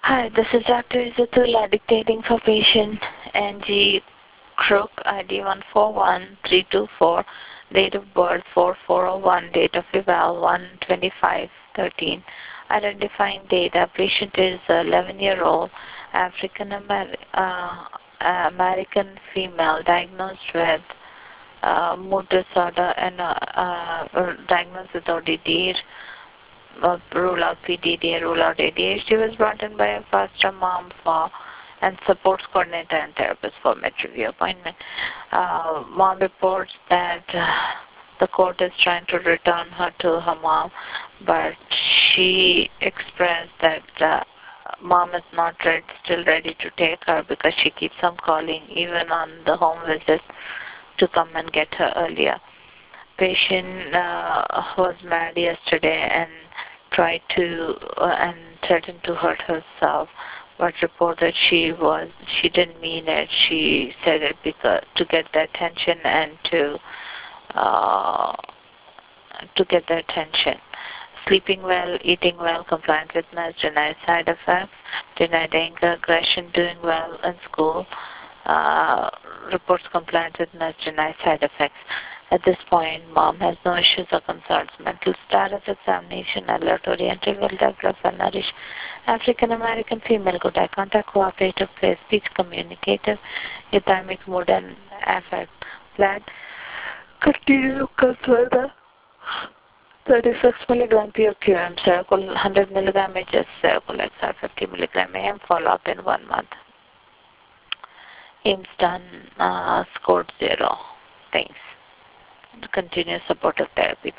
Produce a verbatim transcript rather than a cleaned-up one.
Hi, this is Doctor Izzatullah dictating for patient N G Crook I D one four one three two four, date of birth four four oh one, date of eval one twenty-five thirteen. Identifying data, patient is eleven year old African Amer uh, American female diagnosed with uh, mood disorder and uh, uh, diagnosed with O D D. Uh, rule out P D D, rule out A D H D, was brought in by a foster mom for and supports coordinator and therapist for med review appointment. Uh, mom reports that uh, the court is trying to return her to her mom, but she expressed that uh, mom is not ready, still ready to take her because she keeps on calling even on the home visits to come and get her earlier. Patient uh, was mad yesterday and tried to uh, and threatened to hurt herself, but reported she was she didn't mean it. She said it because to get the attention and to uh, to get the attention. Sleeping well, eating well, compliant with meds, denied side effects, denied anger, aggression, doing well in school, uh, reports compliance with meds, denied side effects. At this point, mom has no issues or concerns. Mental status examination, alert, oriented, well developed, well nourished. African American female, good eye contact, cooperative, clear speech, communicative, euthymic mood and affect. Blood, continue to consult the thirty-six milligram P O Q M, Seroquel one hundred milligram H S, Seroquel X R fifty milligram A M, follow up in one month. Ames done, uh, scored zero. Thanks. Continue supportive therapy.